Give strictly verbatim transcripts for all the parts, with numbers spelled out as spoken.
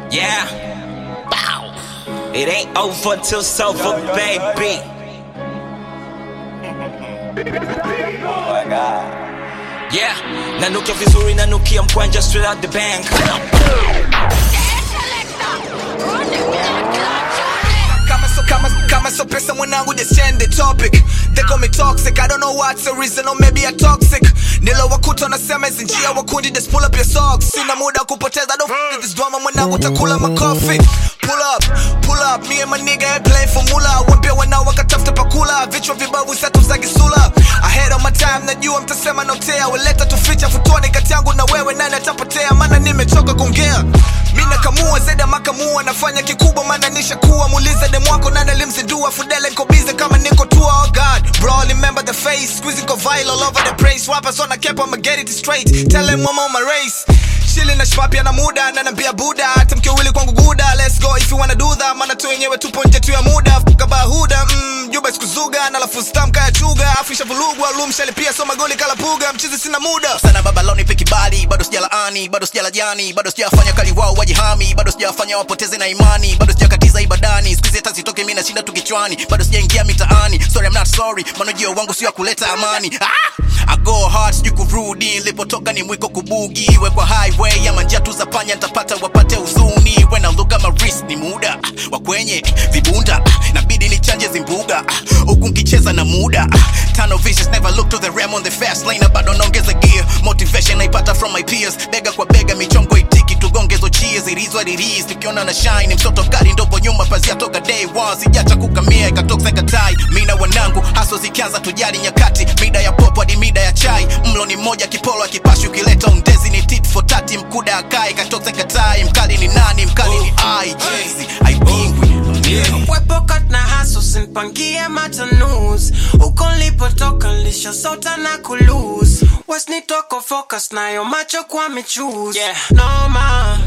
Yeah. Bow. It ain't over till it's over, baby. Oh my God. Yeah. Nanukia vizuri, nanukia mkwanja straight out the bank. Kama, kama so pesa mwanangu, just change the topic. They call me toxic, I don't know what's the reason, or maybe I'm toxic. Nilo wakuta nasema hizi njia wakundi, just pull up your socks. Sina muda kupoteza, don't f*** this drama mwanangu, takula makofi. Pull up, pull up, me and my nigga ain't playing for mula. Wambia wanao wakatafuta pakula, vichwa vibabu satu za gisula. Ahead of my time, najua mtasema notea. Weleta tuficha futuani kati yangu na wewe, nani atapotea? Mana nimechoka kuongea. Mina kamua, zeda makamua, nafanya kikubwa mana nisha kuwa. Muulize demu wako nani alimzindua, Fudele niko busy kama niko tour. Oh God, bro, remember the face, squeezing go viral all over the place. Rappers on a cap, I'ma get it straight. Tell them I'm on my race. Chilling na shpapi na muda, na nambia buda. Hata mkiwili kwangu guda, let's go if you wanna do that. Mana tu yenyewe tupo nje tu ya muda. Fuka bahuda, mmm, juba sikuzuga. Na lafu stam kaya chuga, afisha vulugwa. Loom shalipia so magoli kalapuga, mchizi sina muda. Sana baba loni peki bali, bado sijala ani, bado sijala jani. Bado sijafanya kali wao wajihami, bado sijafanya wapoteze na imani. Bado sijakatiza ibadani, squeeze hata zitoke mina shinda tukichwani. Bado sijaingia mitaani, sorry I'm not sorry. Manojio wangu siyo kuleta amani. Ah! I go hard, siju kurudi. Nilipotoka ni mwiko kubugi. We kwa highway, ya manjatu za panya nitapata wapate uzuni. When I look at my wrist ni muda wakwenye vibunda, nabidi ni chanje zimbuga huku nkicheza na muda. Tunnel visions, never look to the ram on the fast lane. Bado naongeza gear, motivation naipata from my peers. Bega kwa bega, michongo itiki, tugongezo cheers. It is what it is, tukiona na shine. Mtoto kari ndopo nyuma, pazia toka day one. Sijacha kukamia, ikatoka ikatai. Mina wanangu, haso zikianza tujali nyakati. Mida ya popo hadi mida ya chai. Mlo ni moja, kipolo akipashi ukileta undezi. Ni tit for tati, mkuda akai, ikatoka ikatai. Mkali ni nani, mkali ni I Jeezy, I bingwi Wepo kat na haso sinpangie matanus. Uko nilipotoka nilisha sota na kulose. Wasnitoko focus na yo macho kwa michoose. Yeah, no ma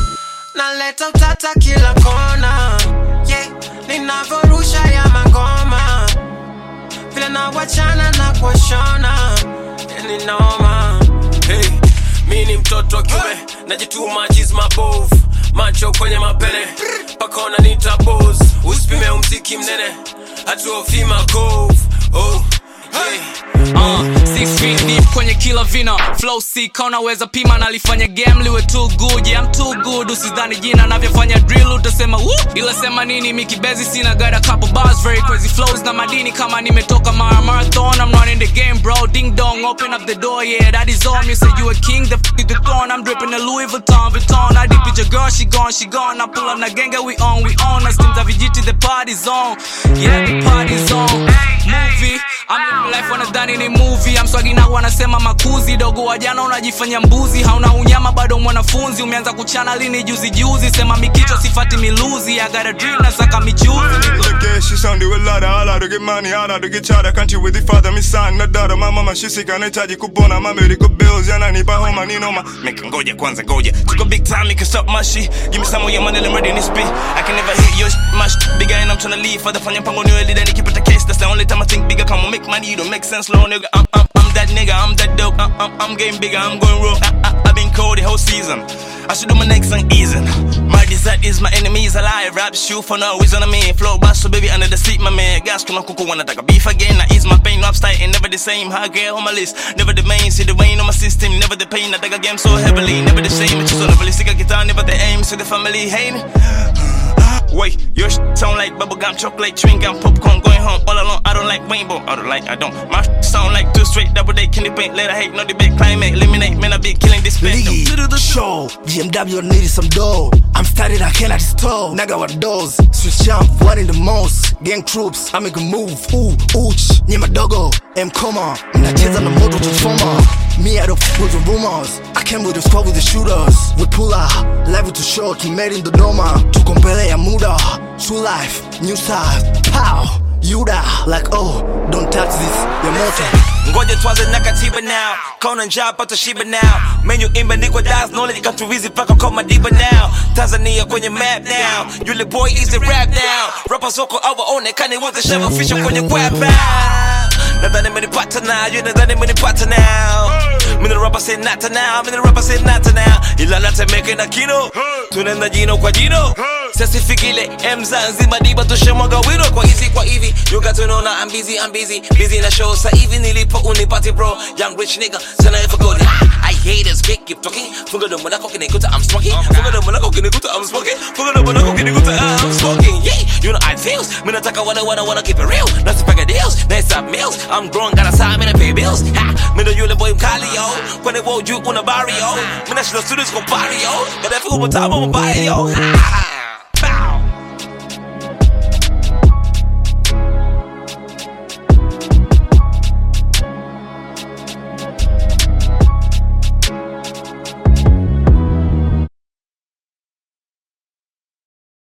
naleta utata kila kona. Yeah, ninavorusha ya mangoma. Vile na wachana na kuashona. Yeah, ni noma. Hey, mini mtoto kiume, najituma jiz mabove. Macho kwenye mapene, pakona nita boss. Usipime umziki mnene, hatuofi makove. Oh, yeah. Uh, six feet deep kwenye kila vina. Flow sick, unaweza pima nalifanya game liwe too good. Yeah, I'm too good, usidhani jina navyofanya drill utasema woo. Ila sema nini mikibezi sina, got a couple bars, very crazy flows na madini kama nimetoka mara marathon. I'm running the game bro, ding dong, open up the door, yeah that is all. You say you a king, the f*** is the throne. I'm dripping the Louis Vuitton, Vuitton. I deep with your girl, she gone, she gone. I pull up na genge, we on, we on. I steam za vijiti, the party's on. Yeah, the party's on. Movie, I'm living life wanadhani ni movie. I'm swagi na wanasema makuzi. Dogo wa jana unajifanya mbuzi. Hauna unyama bado mwanafunzi. Umeanza kuchana lini juzi juzi. Sema mikicho sifati miluzi. I got a dream na saka michuzi. Look at she sounded with lada. Hala to get money, hala to get chada. Country with the father, me son, na dada. My mama she sick anahitaji kupona. My medical bills yananipa homa ni noma. Make ngoja kwanza ngoja. Took a big time, you can stop my shit. Give me some of your money, I'm ready to spit. I can never hit your sh- my sh- bigger and I'm tryna leave. Father fanya mpango niweli then keep it a case. That's the only time I think bigger. Come on, make money, you don't make sense, low nigga. I'm, I'm, I'm that nigga, I'm that dope. I'm, I'm, I'm getting bigger, I'm going rogue. I, I, I've been cold the whole season. I should do my next song easy. My desire is my enemies alive. Rap shoot for no reason on me. Flow bass so baby under the seat, my man. Gas kuna kuku wanna take a beef again. I ease my pain, rap style ain't never the same. High grade on my list, never the main. See the rain on my system, never the pain. I take a game so heavily, never the same. It's just on the really sick guitar, never the aim. So the family hating. Wait, your sh sound like bubblegum, chocolate, chewing gum, popcorn, going home all alone. I don't like rainbow, I don't like, I don't. My sh sound like two straight, double day, candy paint, let her hate, no debate, climate, eliminate, man, I be killing this bitch. Lead, show, B M W needed some dough. I'm started, I cannot stall. Naga what doors, switch jump, one in the most. Gang troops, I make a move, ooh, ooch, nye madogo, M coma. Mnacheza na moto transformer. Me I don't f with the rumors. I came with the squad with the shooters. We pull out, live with the short, made in the Doma. Tukompele ya muda, true life, new style, pow. Yuda, like oh, don't touch this, your motor. Ngoja tuanze na katiba now. Kona njaa pata shiba now. Menu imba niko das knowledge katuwizi paka kwa madiba now. Tanzania kwenye map now. Yule boy is the rap now. Rappers wako hawaonekani wote shava fisha kwenye grab now. Nadhani mmenipata now, you nadhani mmenipata now. Mina rapper say not to now, mina rapper say not to now. Ila natemeke na kino, tunaenda jino kwa jino. Sasa fikile Mza nzima diba tushemwaga wino. Kwa hizi kwa hivi, you got to know now I'm busy, I'm busy. Busy na show, sa hivi nilipo unipati bro. Young rich nigga, sana ever go there. I haters keep keep talking. Funga domo nako kinikuta I'm smoking. Funga domo nako kinikuta I'm smoking. Funga domo nako kinikuta I'm smoking. Yeah, you know I feels. Mina taka wanna wanna wanna keep it real. Nasipanga deals, nice up meals. I'm growing, got a side, mina pay bills. Ha, mina yule boy mkali yo. Kwenye wo you una barrio. Mina shilo studios con party yo. Kada fiku mtabo mbaya yo. Ha.